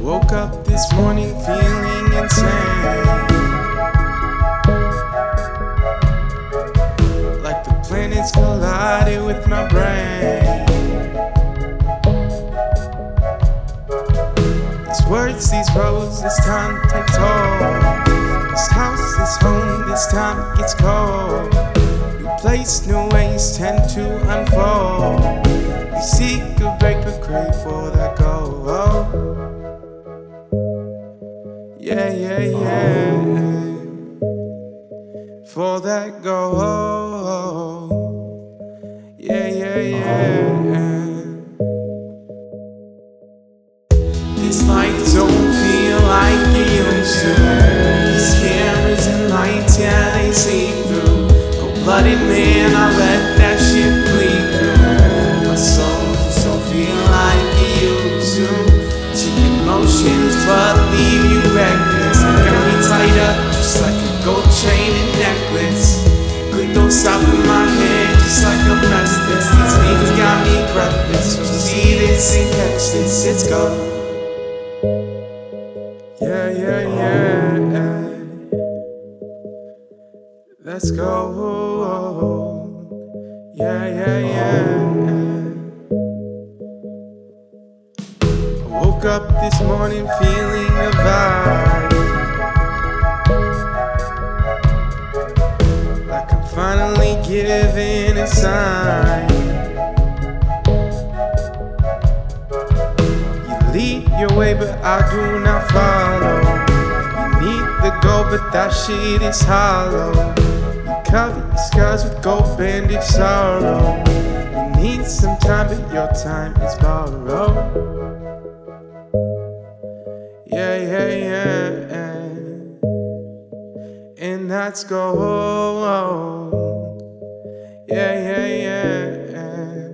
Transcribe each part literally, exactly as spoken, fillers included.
Woke up this morning feeling insane, like the planets collided with my brain. These words, these roads, this time take toll. This house, this home, this time it gets cold. New place, new ways tend to unfold. We seek a break but crave for that goal. Yeah, yeah, yeah. For that goal. Yeah, yeah, yeah. This life don't feel like it used to. These cameras and lights, yeah, they see through. Cold-blooded man, I let that shit bleed through. My soul just don't feel like it used to. Cheap emotions, but leave you reckless. Got me tied up just like a gold chain and necklace. Click don't stop in my head just like I'm restless. These niggas got me breathless. So see this and catch this, it's go. Yeah, yeah, yeah. Let's go. Yeah, yeah, yeah. I woke up this morning feeling a vibe, like I'm finally giving a sign. You lead your way, but I do not follow. You need the goal, but that shit is hollow. You cover your scars with gold bandage sorrow. You need some time, but your time is borrowed. Yeah, yeah, yeah. And that's gold. Yeah, yeah, yeah.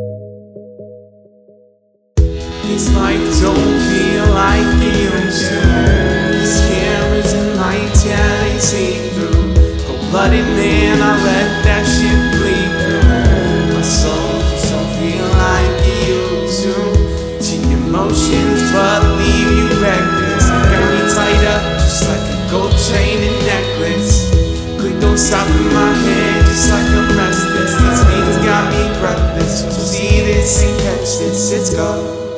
This life don't feel like it used to. These cameras and lights, yeah, they see through. Cold-blooded man, I let that shit bleed through. My soul just don't feel like it used to. Cheap emotions, but leave you reckless. Got me tied up just like a gold chain and necklace. Click don't stop in my head just like I'm restless. These niggas got me breathless. So see this and catch this, it's go.